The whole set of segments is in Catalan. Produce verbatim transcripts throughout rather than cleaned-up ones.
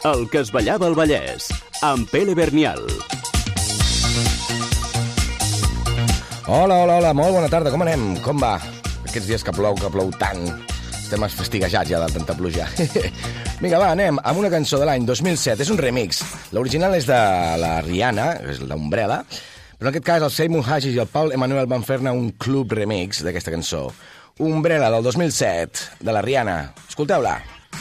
El que es ballava al Vallès, amb Pere Bernial. Hola, hola, hola, molt bona tarda, com anem? Com va? Aquests dies que plou, que plou tant. Estem fastiguejats ja de tanta pluja. Vinga, va, anem amb una cançó de l'any dos mil set. És un remix. L'original és de la Rihanna, és l'Umbrella, però en aquest cas el Seymour Hagis i el Paul Emanuel van fer-ne un club remix d'aquesta cançó. Umbrella del dos mil set, de la Rihanna. Escolteu-la.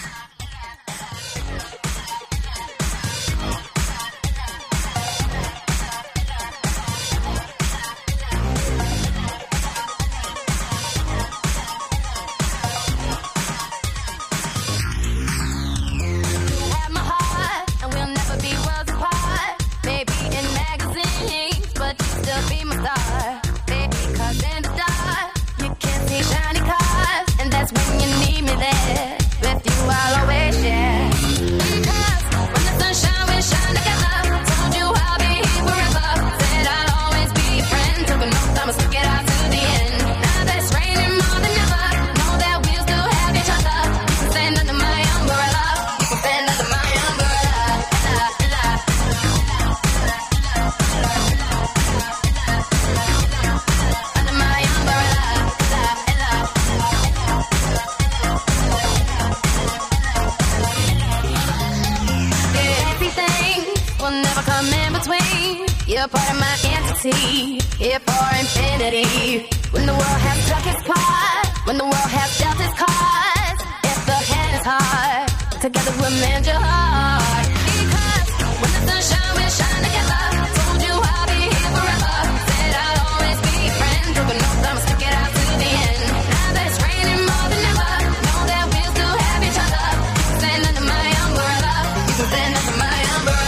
You're part of my entity, here for infinity. When the world has struck its part, when the world has dealt its cards, if the hand is hard, together we'll mend your heart. Because when the sun shines, we'll shine together. Told you I'll be here forever. Said I'll always be your friend. Took an oath, I'ma stick it out to the end. Now that it's raining more than ever, know that we'll still have each other. You can stand under my umbrella. You can stand under my umbrella.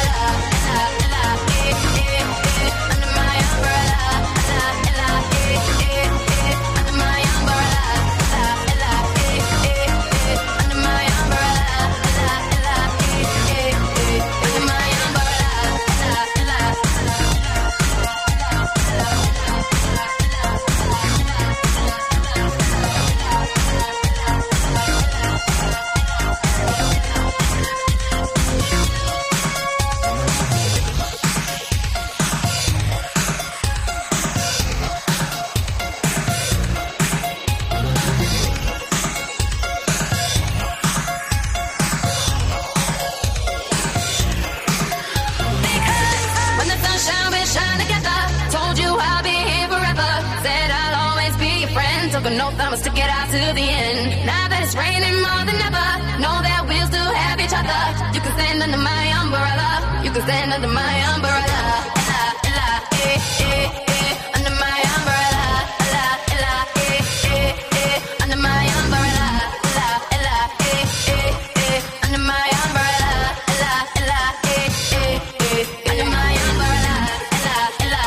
I'ma stick it out to the end. Now that it's raining more than ever, know that we'll still have each other. You can stand under my umbrella. You can stand under my umbrella. Ella, ella, eh, eh, eh, under my umbrella. Ella, ella, eh, eh, eh, under my umbrella. Ella, ella, eh, eh, eh, under my umbrella. Ella, ella, eh, eh, eh, under my umbrella. Ella, ella.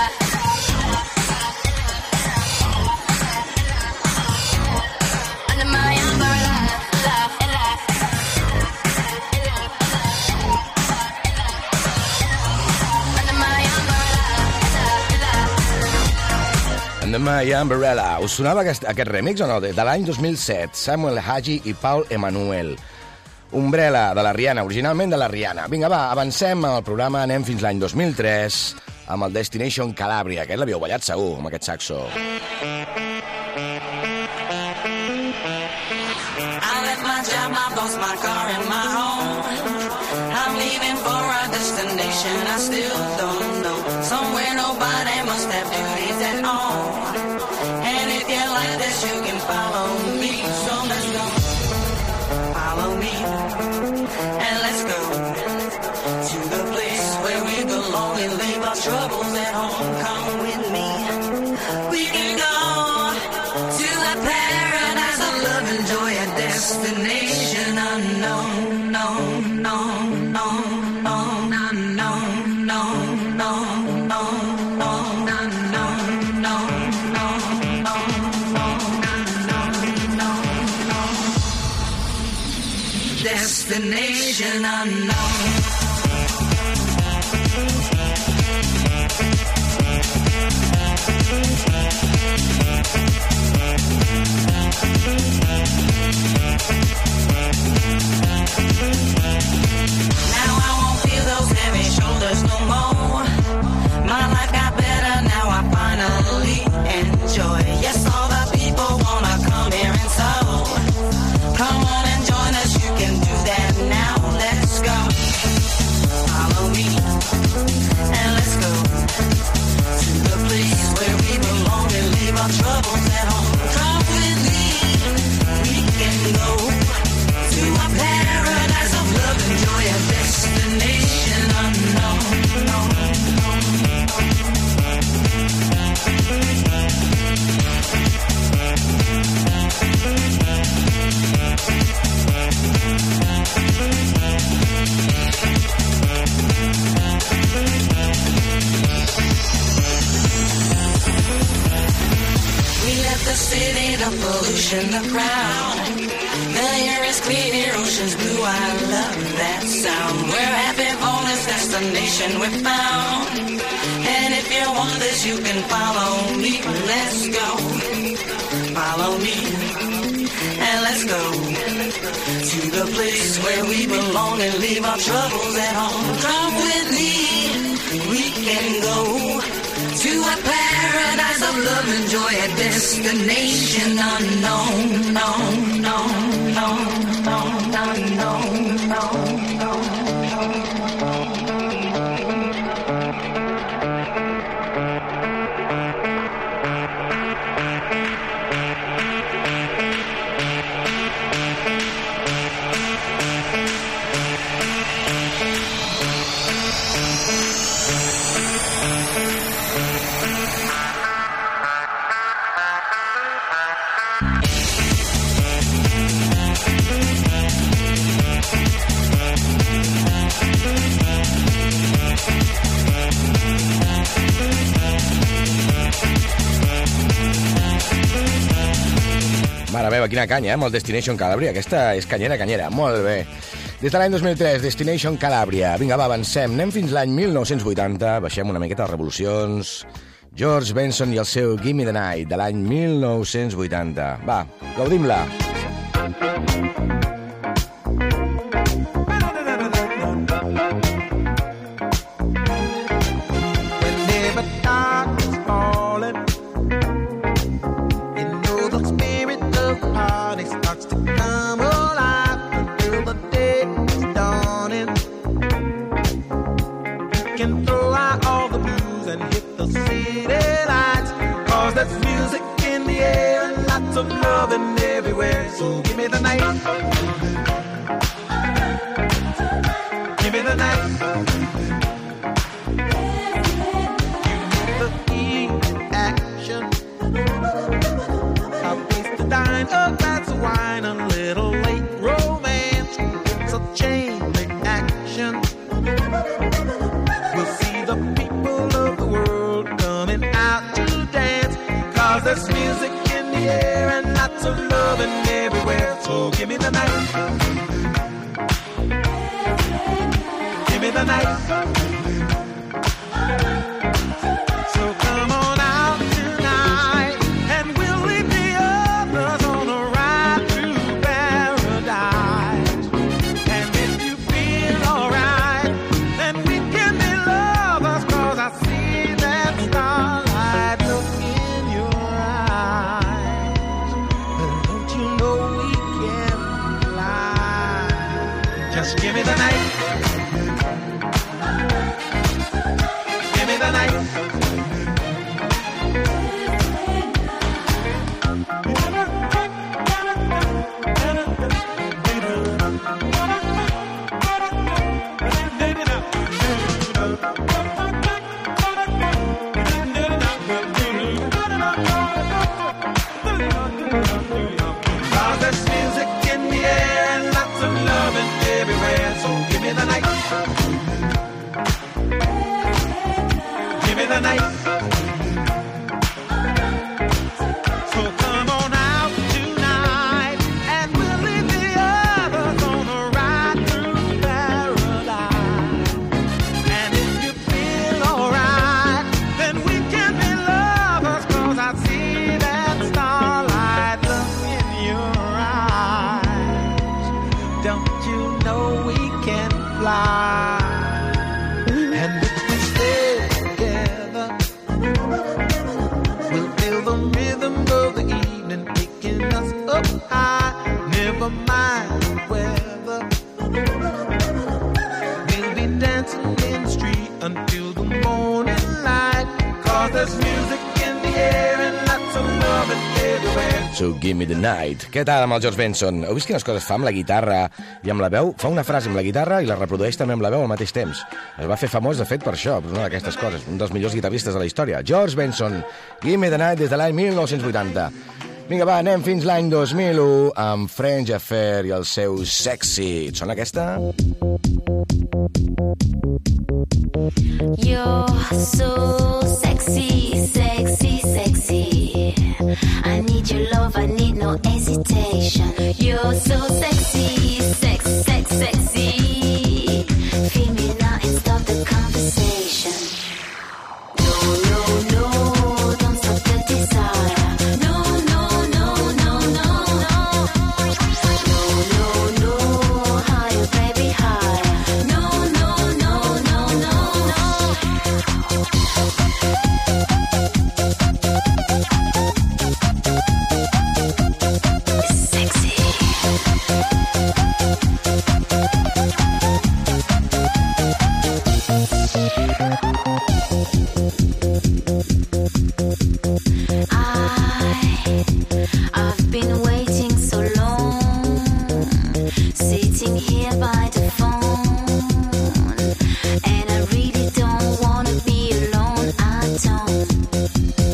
Under My Umbrella. Us sonava aquest, aquest remix o no? De, de l'any dos mil set. Samuel Hagi i Paul Emanuel. Umbrella, de la Rihanna, originalment de la Rihanna. Vinga, va, avancem amb el programa, anem fins l'any dos mil tres amb el Destination Calabria. Aquest l'havíeu ballat segur, amb aquest saxo. I left my job, my boss, my car, and my home. I'm leaving for a destination I still don't know. Somewhere nobody must have duties at all. And if you like this, you can follow me. So let's go. Follow me. And let's go to the place where we belong and leave our troubles at home. Come with me. We can go to the paradise of love and joy, a destination unknown, no, no, no, no, no, no, no, no, no, no, no, no, no, destination unknown. Now city, the pollution, the crowd. The air is clear, ocean's blue, I love that sound. We're happy for this destination we found. And if you want this, you can follow me. Let's go. Follow me. And let's go to the place where we belong and leave our troubles at home. Come with me. We can go to a paradise of love and joy, a destination unknown, no, no, no, no, no, no, no, no. Mare meva, quina canya, eh, amb el Destination Calabria. Aquesta és canyera, canyera. Molt bé. Des de l'any dos mil tres, Destination Calabria. Vinga, va, avancem. Anem fins l'any mil nou-cents vuitanta. Baixem una miqueta les revolucions. George Benson i el seu Gimme the Night, de l'any mil nou-cents vuitanta. Va, gaudim-la. So give me the night. Give me the night. The heat action. A place to dine, a glass of wine, a little late romance. It's a chain reaction. We'll see the people of the world coming out to dance. Cause there's music in the air and lots of loving everywhere. So give me the night. Give me the night. So come on out tonight and we'll leave the others on a ride through paradise. And if you feel alright, then we can be lovers. Cause I see that starlight look in your eyes. Don't you know we can fly? Just give me the night. Give me the night. Cause there's music in the air and lots of loving everywhere. So give me the night. Give me the night. So come on out tonight and we'll leave the others on a ride through paradise. And if you feel alright, then we can be lovers. Cause I see that starlight look in your eyes. Don't you know we can fly? And if we stay together, we'll feel the rhythm of the evening taking us up high. Never mind the weather. We'll be dancing in the street until the morning light. Cause there's music in the air and lots of love everywhere. So give me the night. Què tal amb el George Benson? Heu vist quines coses fa amb la guitarra i amb la veu? Fa una frase amb la guitarra i la reprodueix també amb la veu al mateix temps. Es va fer famós, de fet, per això, per una d'aquestes coses. Un dels millors guitarristes de la història. George Benson, Give me the night, des de l'any mil nou-cents vuitanta. Vinga, va, anem fins l'any dos mil u amb French Affair i el seu Sexy. Et sona aquesta? You're so sexy, sexy, sexy. I need your hesitation. You're so sexy, sex, sex, sexy. Feel me now and stop the conversation. No, no, no, don't stop the desire. No, no, no, no, no, no. No, no, no, higher, baby, higher. No, no, no, no, no, no. Sexy. I, I've been waiting so long, sitting here by the phone, and I really don't wanna be alone. I don't.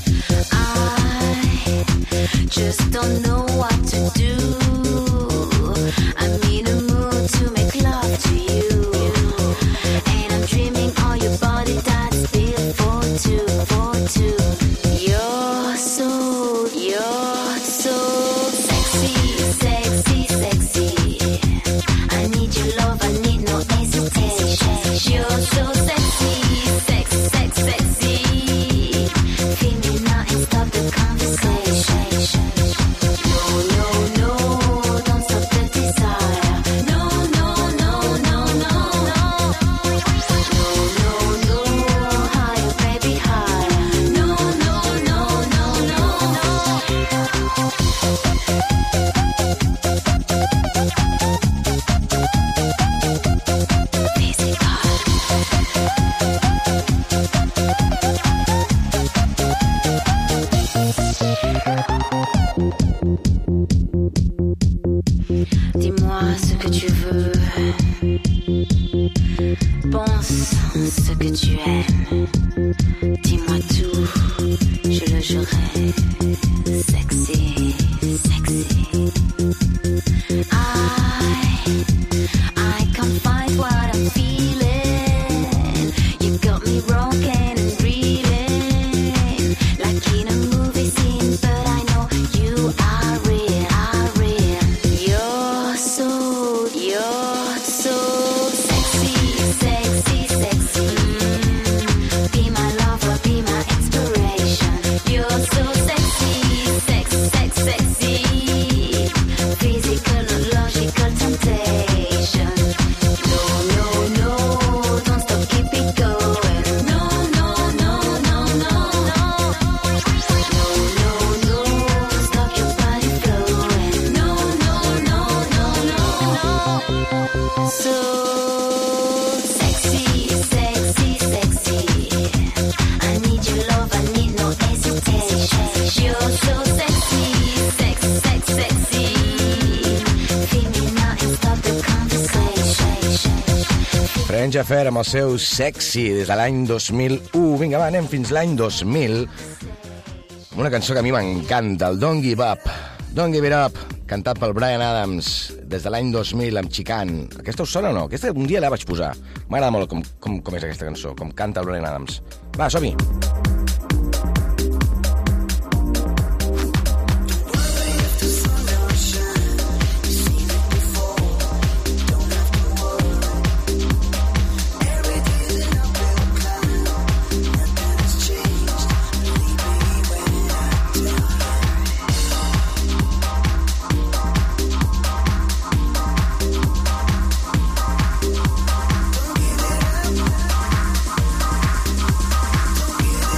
I just don't know what to do. I'm in a mood to make love to you, and I'm dreaming all your body that's built for two, for two. You're so, you're so sexy, sexy, sexy. I need your love, I need no hesitation. You're so sexy, sex, sex, sexy. Feel me now and stop the conversation. No, no, no, don't stop the desire. No, no, no, no, no, no. No, no, no, higher, baby, higher. No, no, no, no, no, no. Dis-moi ce que tu veux. Pense ce que tu aimes. Dis-moi tout, je le jurerai. Sexy, sexy. I, I can't find what I'm feeling. You got me broken and reeling, like in a movie scene. But I know you are real, are real. You're so, you're so sexy, sexy, sexy. Be my lover, be my inspiration. You're so sexy, sex, sex, sexy. Physical, logical temptation. No, no, no, don't stop, keep it going. No, no, no, no, no, no. No, no, no, stop your body flowing. No, no, no, no, no, no. So sexy, sexy, sexy. I need your love, I need no hesitation. You're so sexy, sex, sex, sexy. Feel me now and stop the conversation. French Affair amb el seu Sexy des de l'any dos mil u. Vinga, va, anem fins l'any dos mil. Una cançó que a mi m'encanta, el Don't Give Up. Don't Give It Up, cantat pel Bryan Adams des de l'any dos mil amb Chicane. Aquesta us sona o no? Aquesta un dia la vaig posar. M'agrada molt com, com, com és aquesta cançó, com canta el Bryan Adams. Va, som-hi. Don't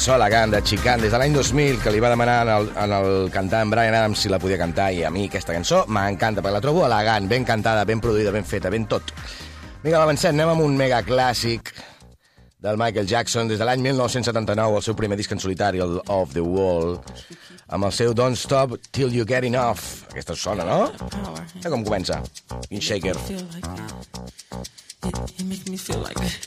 cançó elegant de Chican des de l'any dos mil, que li va demanar en el, en el cantant Bryan Adams si la podia cantar, i a mi aquesta cançó m'encanta, perquè la trobo elegant, ben cantada, ben produïda, ben feta, ben tot. Vinga, avancem, anem amb un mega clàssic del Michael Jackson des de l'any mil nou-cents setanta-nou, el seu primer disc en solitari, el Off the Wall, amb el seu Don't Stop Till You Get Enough. Aquesta us sona, no? Ja com comença. In Shaker. It, it makes me feel like that.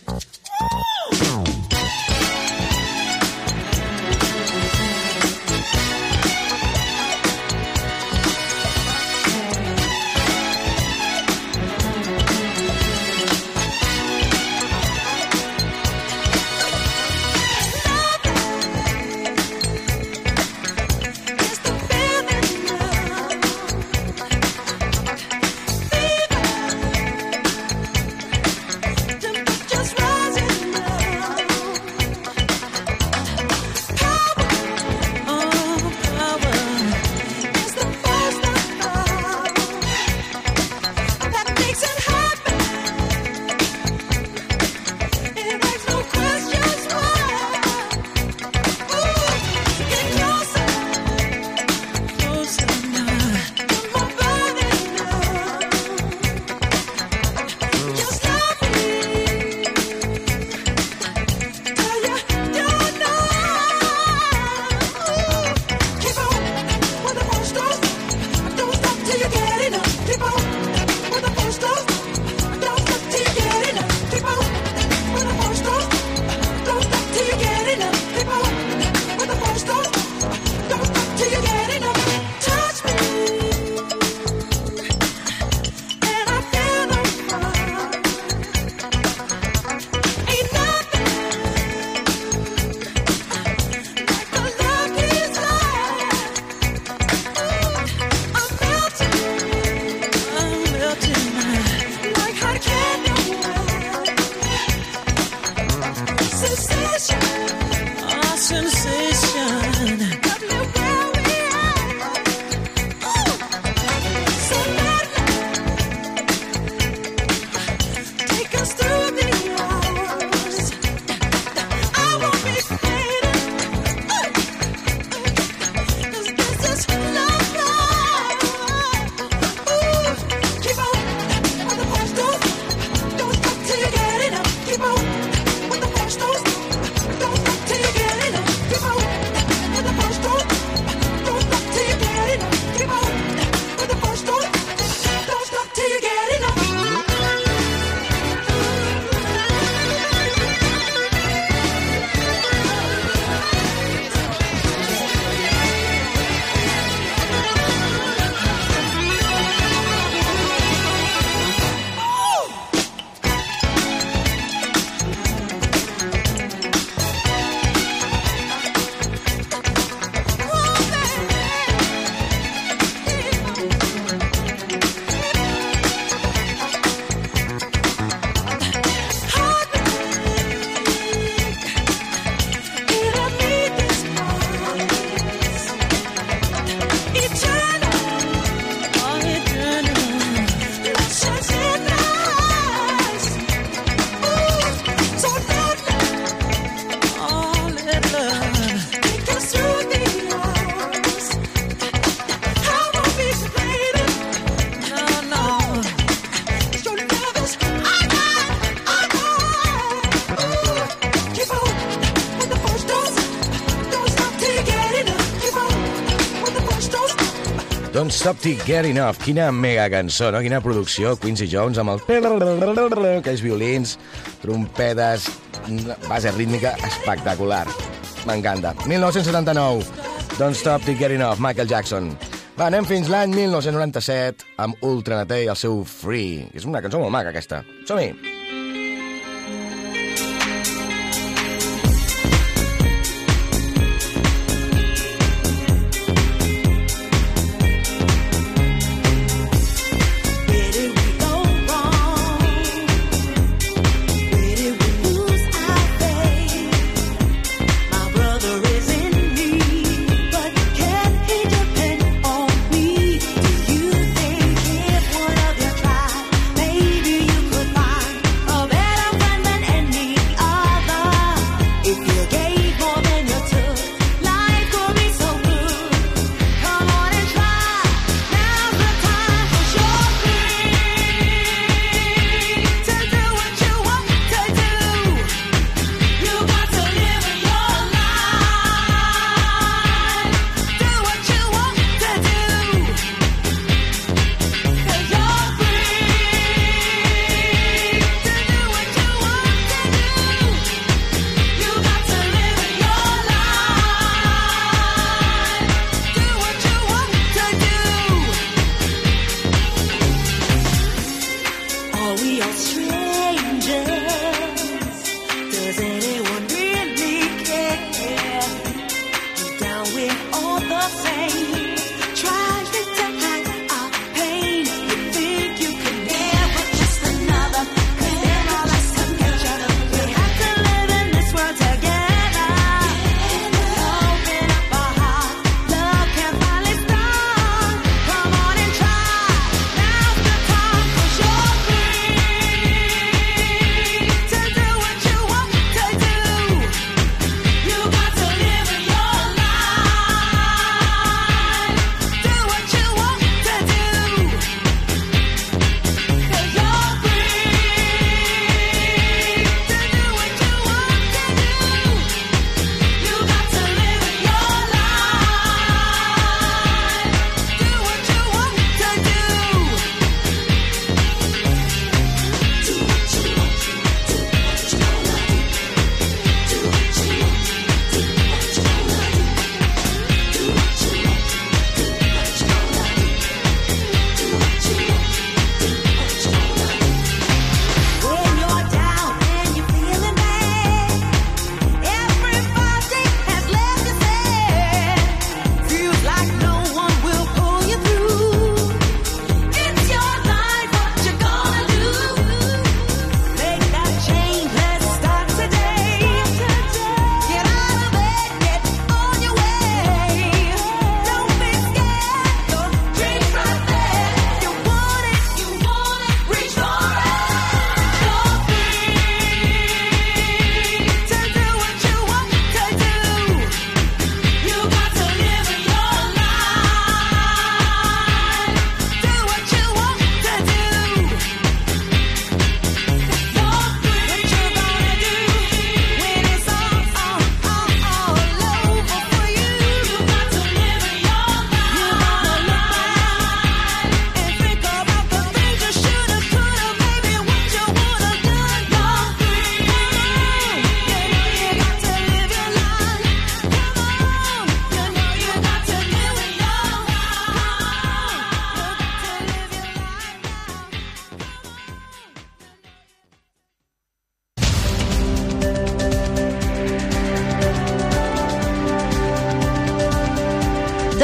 Don't Stop Till You Get Enough. Quina mega cançó, no? Quina producció. Quincy Jones amb el... aquells violins, trompetes, base rítmica espectacular. M'encanta. mil nou-cents setanta-nou. Don't Stop Till You Get Enough. Michael Jackson. Va, anem fins l'any mil nou-cents noranta-set amb Ultra Naté i el seu Free. És una cançó molt maca, aquesta. Som-hi! Maybe you could find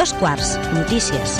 Dos quarts, notícies.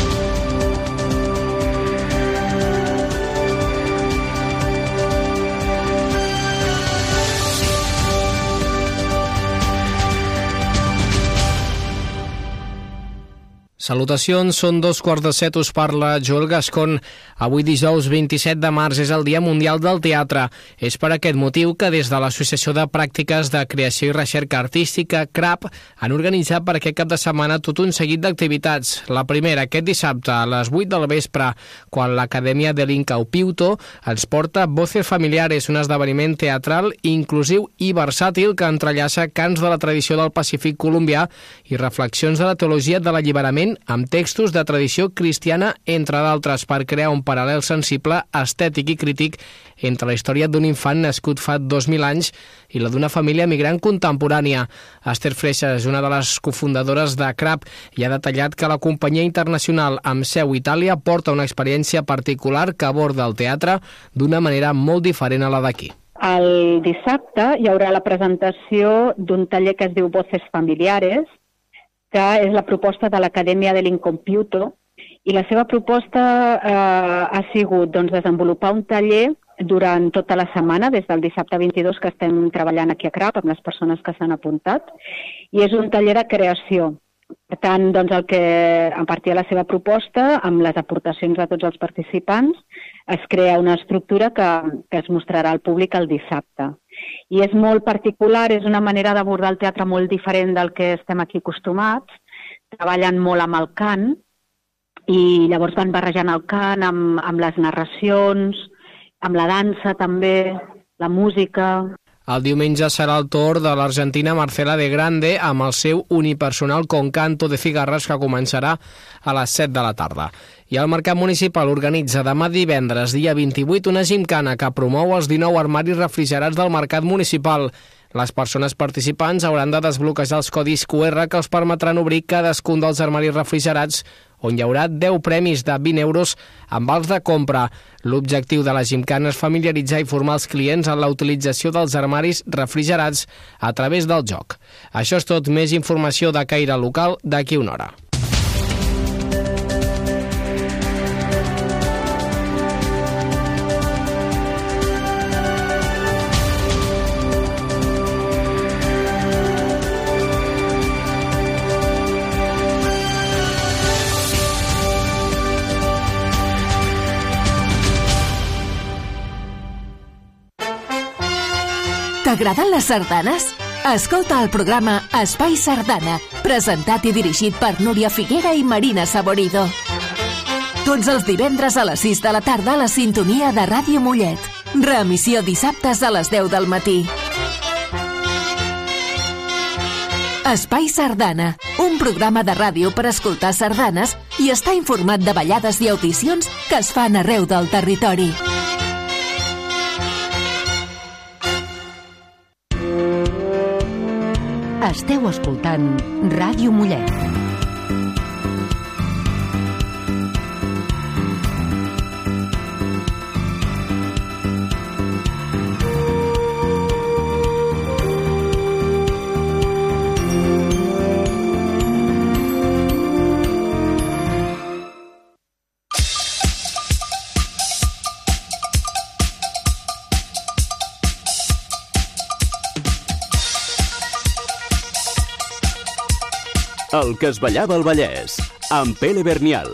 Salutacions, són dos quarts de set, us parla Joel Gascon. Avui dijous vint-i-set de març és el Dia Mundial del Teatre. És per aquest motiu que des de l'Associació de Pràctiques de Creació i Recerca Artística, C R A P, han organitzat per aquest cap de setmana tot un seguit d'activitats. La primera, aquest dissabte, a les vuit del vespre, quan l'Acadèmia de l'Incaupiuto ens porta Voces Familiares, un esdeveniment teatral inclusiu i versàtil que entrellaça cants de la tradició del Pacífic colombià i reflexions de la teologia de l'alliberament amb textos de tradició cristiana, entre d'altres, per crear un paral·lel sensible, estètic i crític entre la història d'un infant nascut fa dos mil anys i la d'una família migrant contemporània. Esther Freixas, una de les cofundadores de C R A P, i ha detallat que la companyia internacional amb seu a Itàlia porta una experiència particular que aborda el teatre d'una manera molt diferent a la d'aquí. El dissabte hi haurà la presentació d'un taller que es diu Voces Familiares, que és la proposta de l'Acadèmia de l'Incaupiuto, i la seva proposta eh, ha sigut doncs, desenvolupar un taller durant tota la setmana, des del dissabte vint-i-dos que estem treballant aquí a C R A P amb les persones que s'han apuntat, i és un taller de creació. Per tant, doncs, el que, a partir de la seva proposta, amb les aportacions de tots els participants, es crea una estructura que, que es mostrarà al públic el dissabte. I és molt particular, és una manera d'abordar el teatre molt diferent del que estem aquí acostumats. Treballen molt amb el cant i llavors van barrejant el cant amb, amb les narracions, amb la dansa també, la música. El diumenge serà el torn de l'argentina Marcela de Grande amb el seu unipersonal Con Canto de Cigarres, que començarà a les set de la tarda. I el Mercat Municipal organitza demà divendres, dia vint-i-vuit, una gimcana que promou els dinou armaris refrigerats del Mercat Municipal. Les persones participants hauran de desbloquejar els codis Q R que els permetran obrir cadascun dels armaris refrigerats, on hi haurà deu premis de vint euros amb vals de compra. L'objectiu de la gimcana és familiaritzar i formar els clients en la utilització dels armaris refrigerats a través del joc. Això és tot, més informació de caire local d'aquí una hora. T'agraden les sardanes? Escolta el programa Espai Sardana, presentat i dirigit per Núria Figuera i Marina Saborido. Tots els divendres a les sis de la tarda a la sintonia de Ràdio Mollet. Reemissió dissabtes a les deu del matí. Espai Sardana, un programa de ràdio per escoltar sardanes i estar informat de ballades i audicions que es fan arreu del territori. Esteu escoltant Ràdio Mollet. El que es ballava al Vallès, amb Pele Bernial.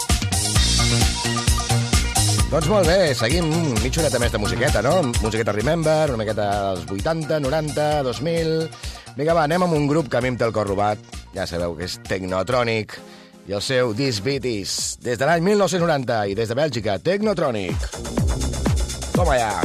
Doncs molt bé, seguim mitja horeta més de musiqueta, no? Musiqueta Remember, una miqueta dels vuitanta, noranta, dos mil... Vinga, va, anem amb un grup que a mi em té el cor robat. Ja sabeu que és Technotronic i el seu This Beat Is. Des de l'any mil nou-cents noranta i des de Bèlgica, Technotronic. Toma ja.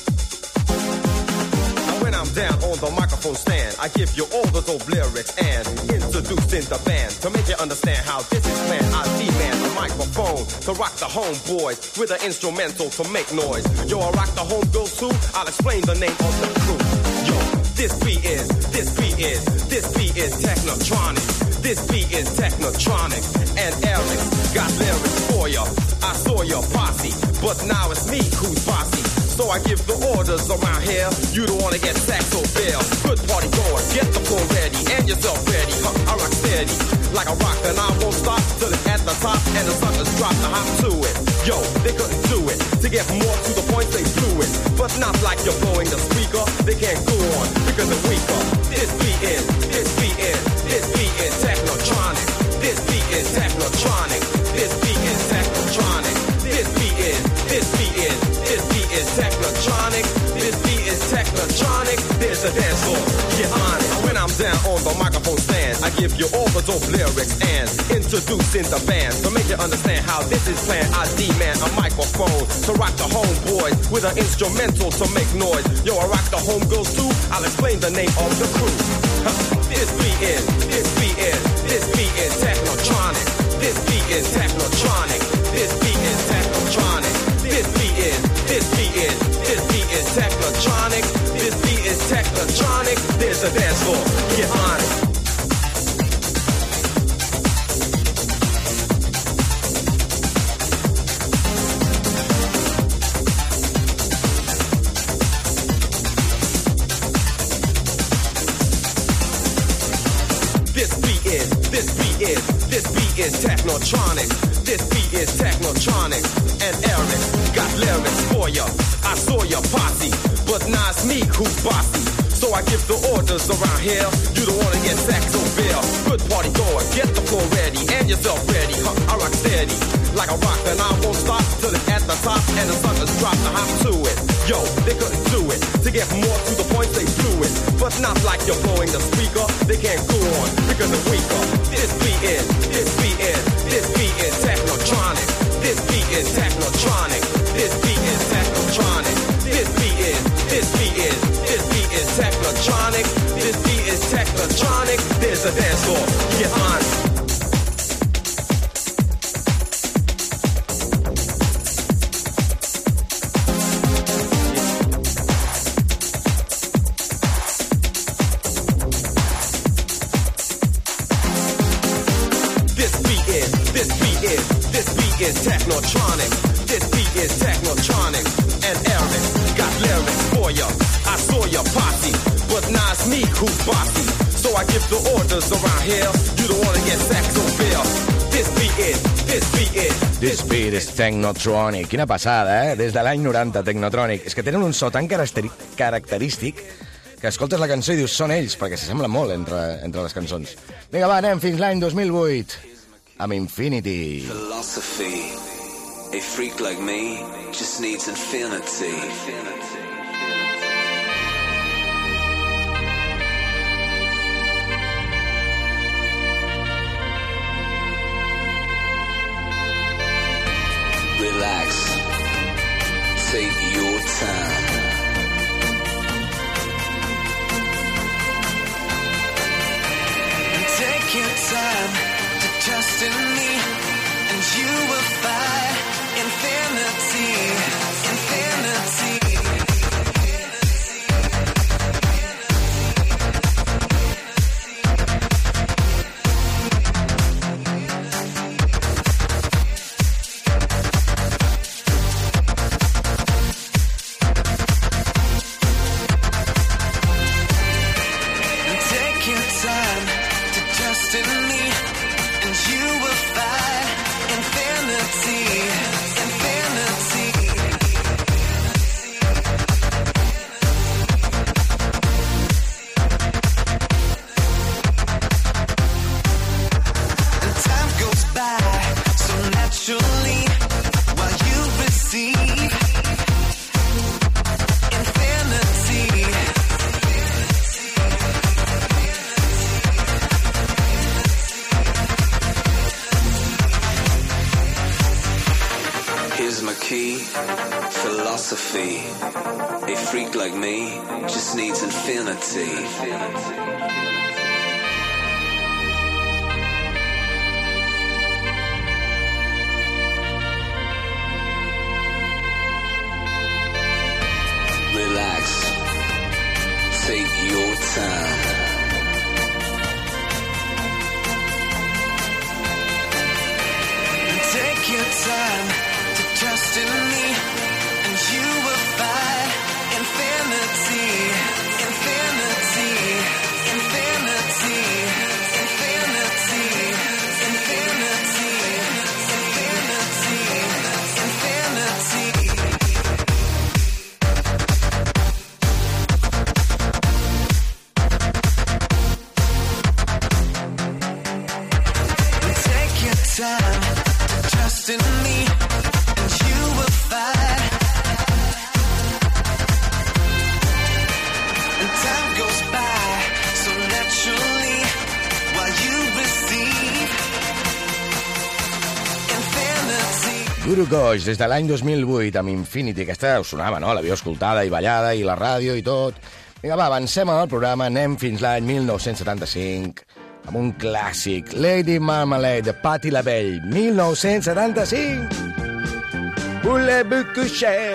When I'm down on the microphone stand, I give you all the dope lyrics and introducing the band to make you understand how this is planned. I demand a microphone to rock the homeboys with an instrumental to make noise. Yo, I rock the homegirls too. I'll explain the name of the crew. Yo, this beat is, this beat is, this beat is Technotronic. This beat is Technotronic, and Eric got lyrics for ya. I saw your posse, but now it's me who's bossy. So I give the orders around here. You don't wanna get sacked or bail. Good party goers, get the floor ready and yourself ready. Huh, I rock steady like a rock, and I won't stop till it's at the top and the suckers drop the hop to it. Yo, they couldn't do it. To get more to the point, they blew it. But not like you're blowing the speaker. They can't go on because they're weaker. This beat is, this beat is, this beat is technotronic. This beat is technotronic. This beat is technotronic. This beat is, this beat is, this beat is technotronic. This beat is technotronic. There's a dance floor. Get on it. When I'm down on the microphone stand, I give you all the dope lyrics and introducing the band to make you understand how this is planned. I demand a microphone to rock the homeboys with an instrumental to make noise. Yo, I rock the homegirls too. I'll explain the name of the crew. Huh. This beat is, this beat is, this beat is technotronic. This beat is technotronic. This beat is technotronic. This beat is, this beat is, this beat is technotronic. This beat is technotronic. There's a dance floor. Get on it. This beat is technotronic. This beat is technotronic. And Eric got lyrics for ya. I saw your posse, but now it's me who's bossy. So I give the orders around here. You don't wanna get saxo beer. Good party goer, get the floor ready and yourself ready. Huh, I rock steady like a rock, and I won't stop till it's at the top and the suckers drop the hop to it. Yo, they couldn't do it. To get more to the point, they blew it. But not like you're blowing the speaker. They can't go on because they're weaker. This beat is, this beat is, this beat is technotronic. This beat is technotronic. This beat is technotronic. This beat is, this beat is, this beat is technotronic. This beat is technotronic. There's a dance floor. Get on it. Technotronic. This beat is technotronic. And Eric got lyrics for ya. I saw your posse, but now it's me who's bossy. So I give the orders around here. You don't wanna get saxo beer. This beat is, this beat is. This beat is technotronic. Quina passada, eh? Des de l'any noranta, technotronic. És que tenen un so tan característic que escoltes la cançó i dius, són ells, perquè s'assembla molt entre, entre les cançons. Vinga, va, anem fins l'any dos mil vuit. I'm Infinity. Philosophy. A freak like me just needs infinity. Relax. Take your time. Take your time. Trust in me, and you will find infinity, infinity. Take your time to trust in me. You will find infinity, infinity. And time goes by so naturally while you receive infinity. Here's my key, philosophy. A freak like me just needs infinity. Relax. Take your time. Take your time. Trust in me, and you will find infinity, infinity, infinity. destiny, and you will fight. And time goes by so naturally while you receive infinity. Guru Ghosh, des de l'any dos mil vuit, amb Infinity. Aquesta us sonava, no? L'havíeu escoltada i ballada, i la ràdio i tot. Vinga, va, avancem al programa, anem fins l'any mil nou-cents setanta-cinc, amb un clàssic, Lady Marmalade, de Patti LaBelle, mil nou-cents setanta-cinc. Voulez-vous coucher?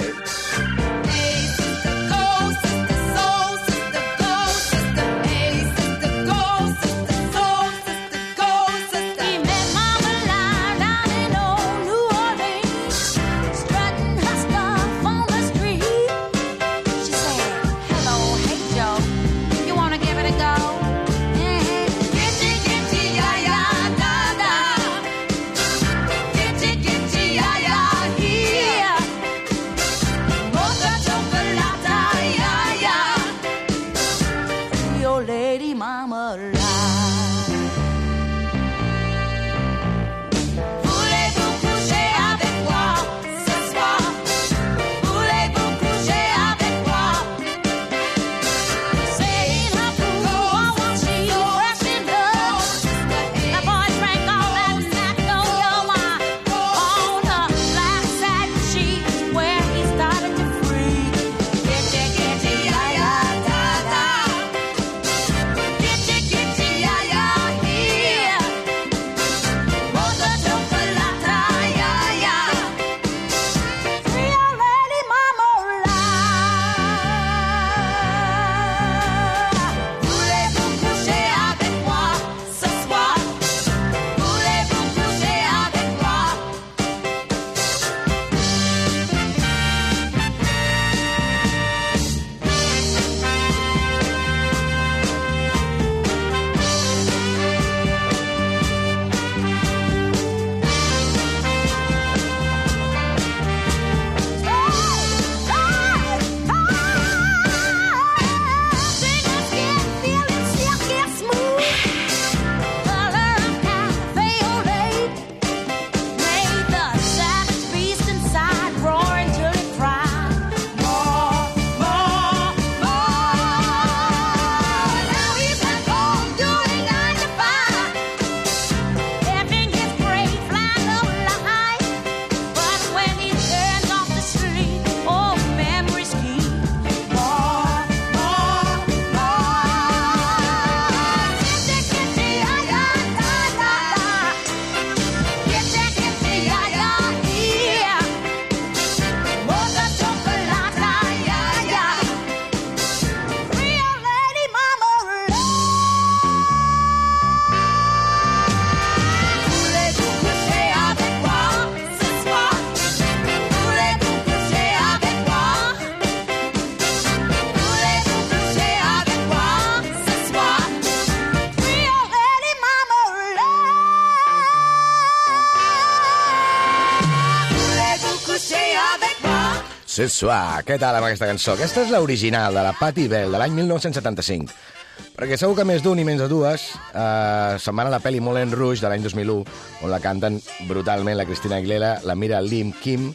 C'est soir. Què tal amb aquesta cançó? Aquesta és l'original de la Patti LaBelle, de l'any mil nou-cents setanta-cinc. Perquè segur que més d'un i menys de dues eh, se'n van a la pel·li Moulin Rouge de l'any dos mil u, on la canten brutalment la Christina Aguilera, la Mira Lim Kim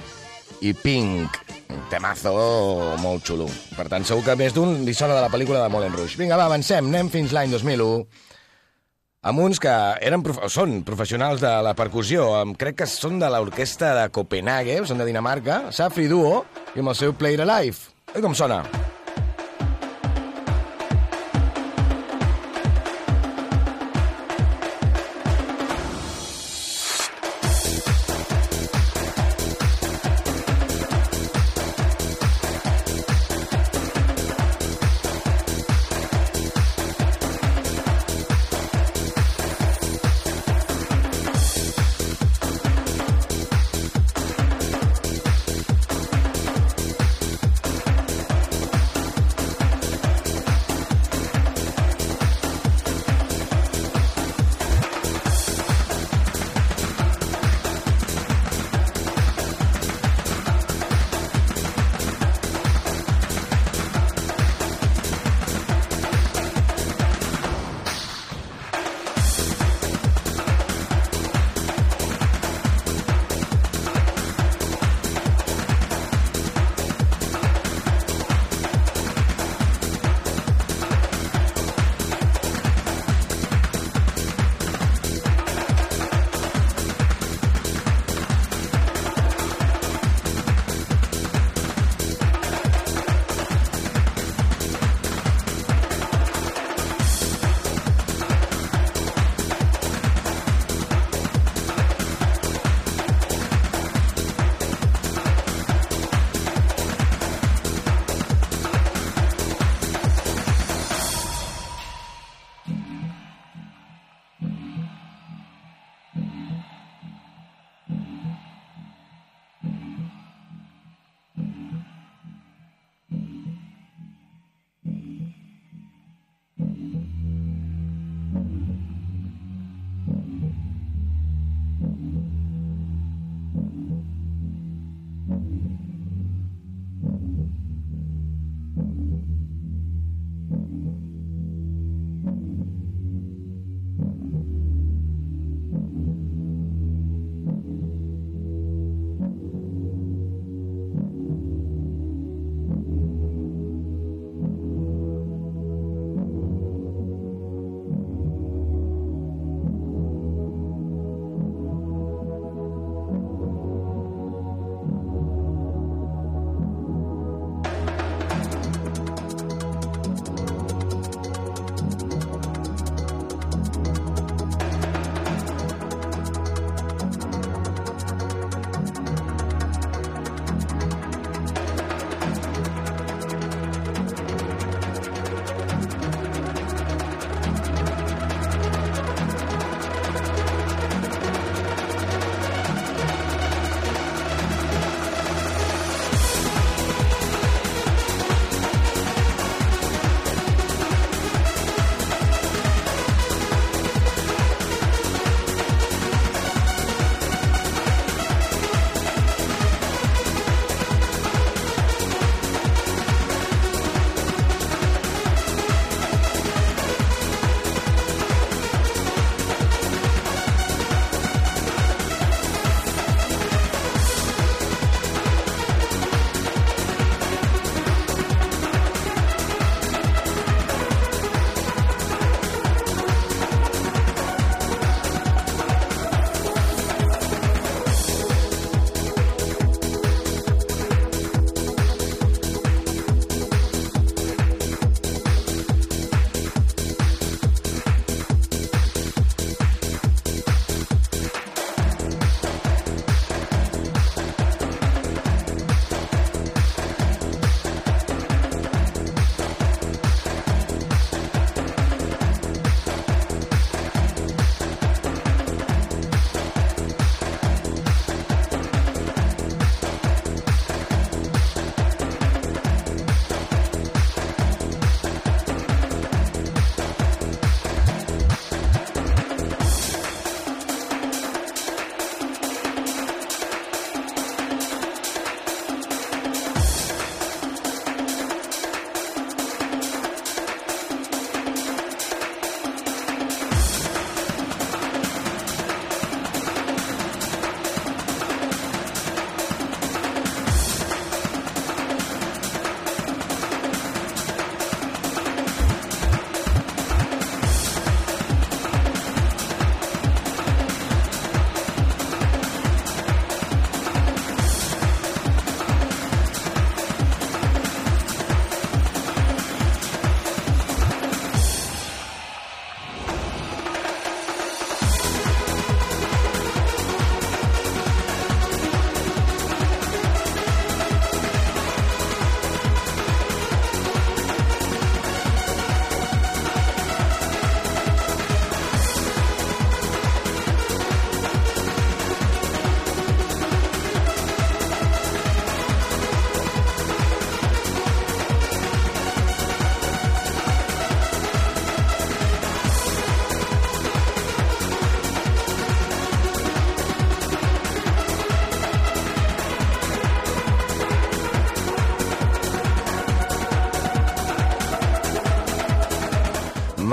i Pink. Un temazo molt xulo. Per tant, segur que més d'un li sona de la pel·lícula de Moulin Rouge. Vinga, va, avancem. Anem fins l'any dos mil u. Amb uns que eren prof... són professionals de la percussió. Crec que són de l'orquestra de Copenhague, són de Dinamarca, Safri Duo, i amb el seu Play It Alive. I com sona?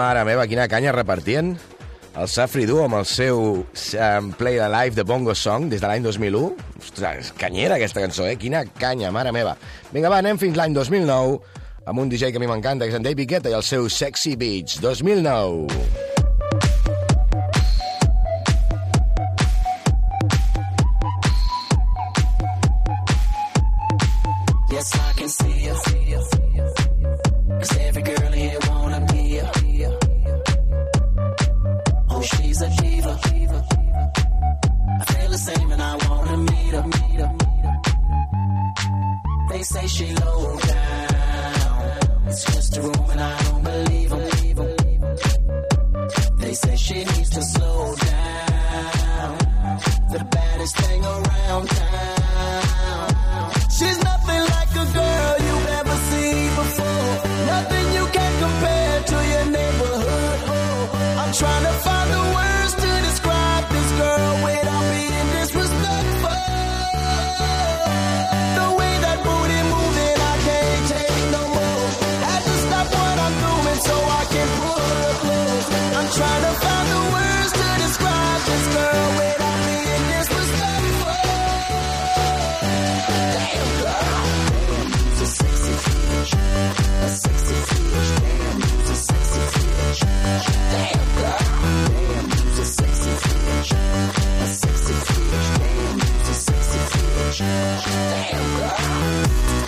mare meva, quina canya repartien. El Safri Duo amb el seu um, Play the Life de Bongo Song des de l'any dos mil u. Ostres, és canyera aquesta cançó, eh? Quina canya, mare meva. Vinga, va, anem fins l'any dos mil nou amb un D J que a mi m'encanta, que és en David Guetta i el seu Sexy Beach. dos mil nou. Yes, I can see you. 'Cause every girl here wanna be you. Oh, she's a diva. I feel the same and I wanna meet her. They say she low down. It's just a room and I don't believe them. They say she needs to slow down. The baddest thing around town. She's nothing like a girl you've ever seen before. Nothing you can compare to your neighborhood. I'm trying to find the words to describe this girl without being disrespectful. The way that booty moving, I can't take no more. Had to stop what I'm doing so I can pull her close. I'm trying to find the words to describe this girl without being disrespectful. Damn girl, damn, you's a sexy bitch, a sexy bitch. Damn, you's a sexy bitch. Damn girl, damn, you's a sexy bitch, a sexy bitch. Damn, you's a sexy bitch. Damn girl.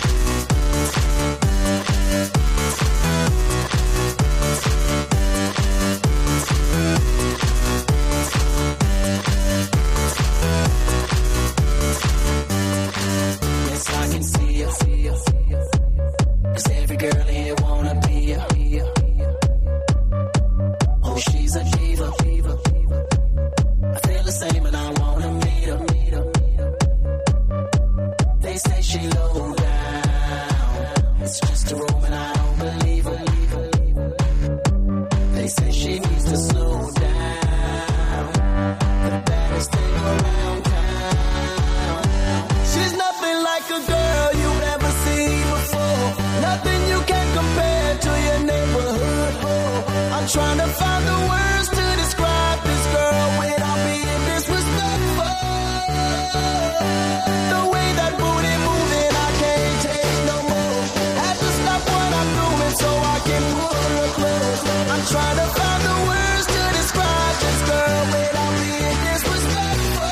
Yes, I can see you. 'Cause every girl here wanna be you. Oh, she's a diva. I feel the same and I wanna meet her. They say she low down. It's just a room and I don't believe her. They say she needs to slow down. The baddest thing around town. She's nothing like a girl you've ever seen before. Nothing you can compare to your neighborhood. I'm trying to find the words to describe this girl without being disrespectful. The way that booty moving, I can't take no more. Had to stop what I'm doing so I can pull her close. I'm trying to find the words to describe this girl without being disrespectful.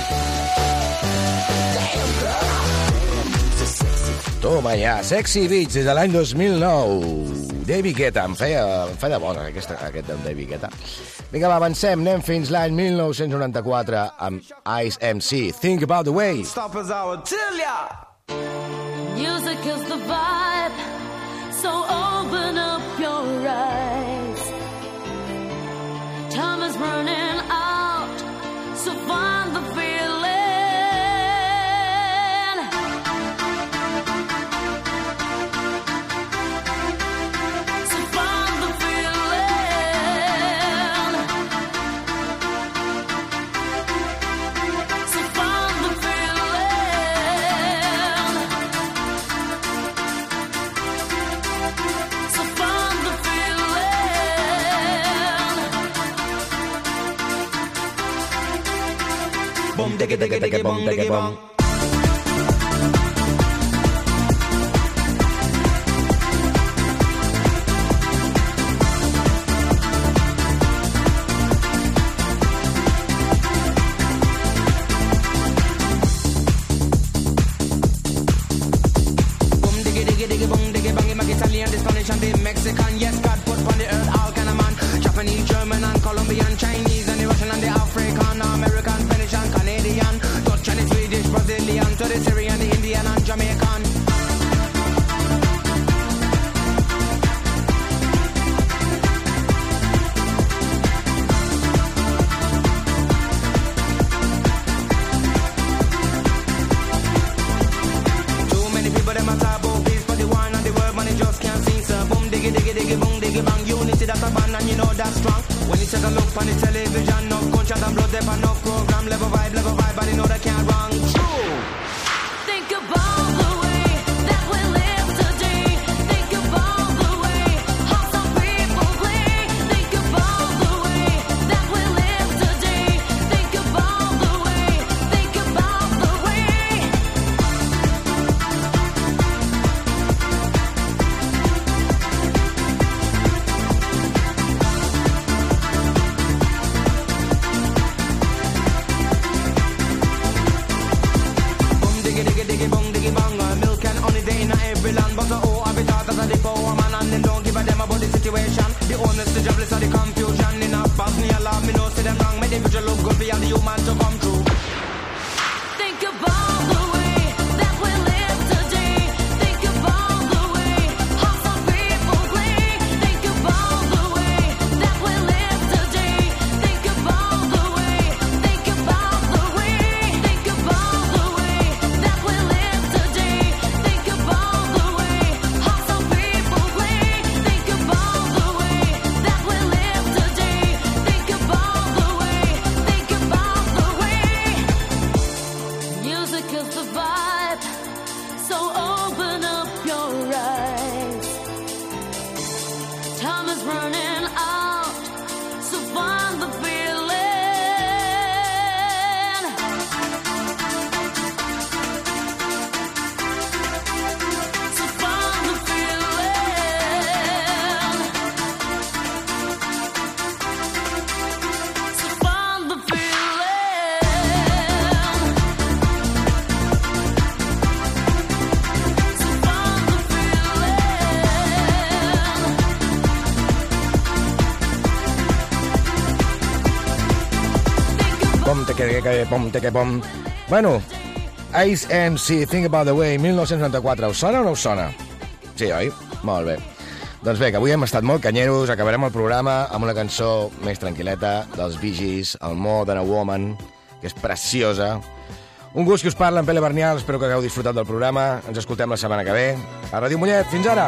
Damn girl, damn, you's a sexy. Toma ja, Sexy Beach des de l'any dos mil nou. David Guetta, em feia, em feia bona aquesta, aquest d'en David Guetta. Vinga, va, avancem, anem fins l'any mil nou-cents noranta-quatre amb Ice M C, Think About the Way. Stop as I would tell ya. Music is the vibe, so open up your eyes. Time is running out, so find the feeling. So find the feeling. So find the feeling. So find the feeling. Boom, digga, digga, digga, boom, digga, boom. Boom, digga, digga, digga, boom, digga, bang, mag Italian, the Spanish and the Mexican. Yes, God put on the earth all kind of man. Japanese, German and Colombian, Chinese and the Russian and the African, American, Spanish and Canadian, Dutch and the Swedish, Brazilian, to the Syrian, the Indian and Jamaican. Too many people them a talk about peace, but the war and the world, man, they just can't sing. So boom, diggy, diggy, diggy, boom, diggy, bang. Unity that's a band and you know that's strong. When you take a look on the television, no gunshot and blood, there no program, level vibe, level vibe, and you know that can't wrong. True. Think about the way that we live today. Think about the way how some people play. Think diggy bong, diggy bong. Uh, milk and honey, they in every land. But the oh, I be talk as a depot, a man, and them don't give a damn about the situation. The owners, the jobless, are the confusion. In a Bosnia, love me, no, see them wrong. Make the future look good for all the human to come true. Think about the way that we live today. Think about the way how some people play. Think about the way that we live today. Think about the way. Think about the way. Think about the way that we live today. Think about the way how some people play. Think about the way that we live today. Think about the way. Think about the way. Music is the vibe, so open up your eyes. Time is running out, so find the feeling. So find the feeling. So find the Pom, te que, que, pom, te que, pom. Bueno, Ice M C, Think About The Way, mil nou-cents noranta-quatre. Us sona o no us sona? Sí, oi? Molt bé. Doncs bé, que avui hem estat molt canyeros, acabarem el programa amb una cançó més tranquil·leta dels Bee Gees, el More Than a Woman, que és preciosa. Un gust que us parla, en Pere Bernial, espero que hagueu disfrutat del programa. Ens escoltem la setmana que ve. A Ràdio Mollet, fins ara!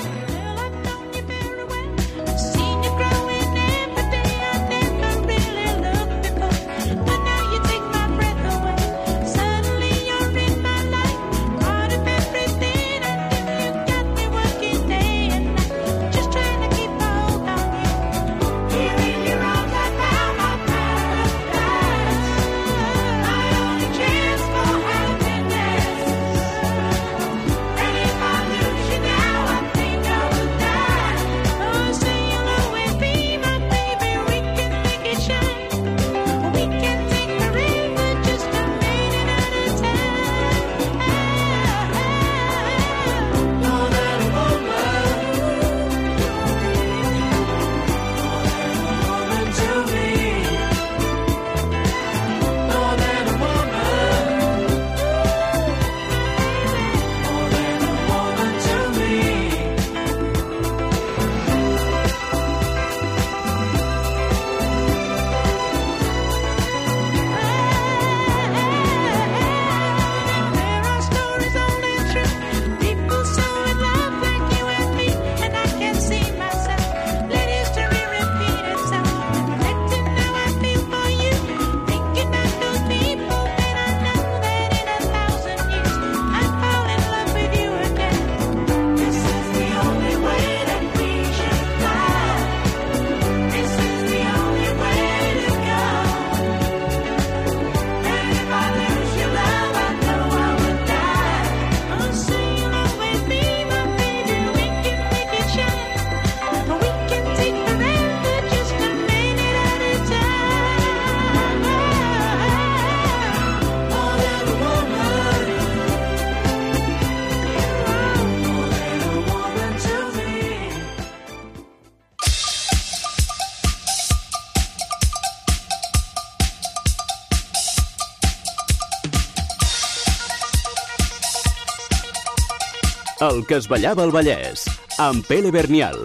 El que es ballava al Vallès, amb Pere Bernial.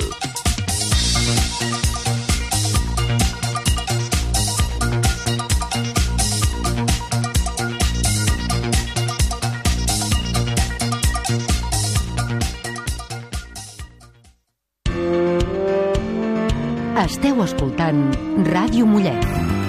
Esteu escoltant Ràdio Mollet.